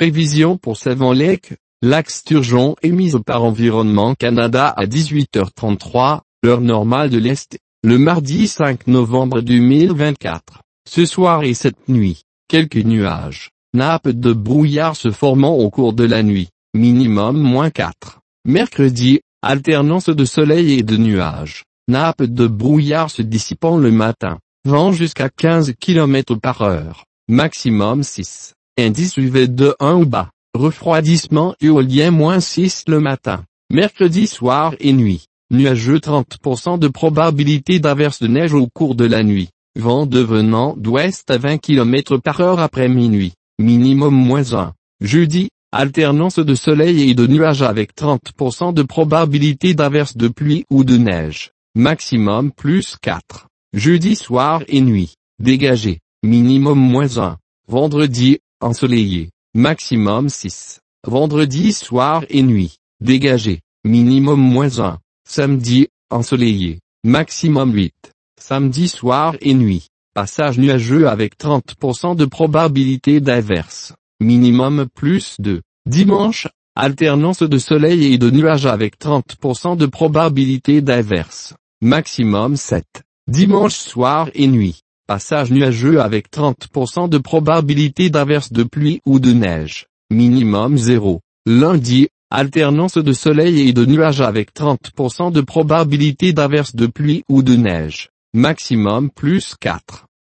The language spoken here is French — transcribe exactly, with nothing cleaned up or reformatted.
Prévision pour Savon-Lake, lac Sturgeon émise par Environnement Canada à dix-huit heures trente-trois, heure normale de l'Est, le mardi cinq novembre deux mille vingt-quatre. Ce soir et cette nuit, quelques nuages, nappes de brouillard se formant au cours de la nuit, minimum moins quatre. Mercredi, alternance de soleil et de nuages, nappes de brouillard se dissipant le matin, vent jusqu'à quinze kilomètres par heure, maximum six. Indice U V de un ou bas, refroidissement éolien moins six le matin, mercredi soir et nuit, nuageux trente pour cent de probabilité d'averse de neige au cours de la nuit, vent devenant d'ouest à vingt kilomètres par heure après minuit, minimum moins un, jeudi, alternance de soleil et de nuages avec trente pour cent de probabilité d'averse de pluie ou de neige, maximum plus quatre, jeudi soir et nuit, dégagé, minimum moins un, vendredi, ensoleillé, maximum six, vendredi soir et nuit, dégagé, minimum moins un, samedi, ensoleillé, maximum huit, samedi soir et nuit, passage nuageux avec trente pour cent de probabilité d'averse, minimum plus deux, dimanche, alternance de soleil et de nuages avec trente pour cent de probabilité d'averse, maximum sept, dimanche soir et nuit. Passage nuageux avec trente pour cent de probabilité d'averse de pluie ou de neige, minimum zéro. Lundi, alternance de soleil et de nuages avec trente pour cent de probabilité d'averse de pluie ou de neige, maximum plus quatre.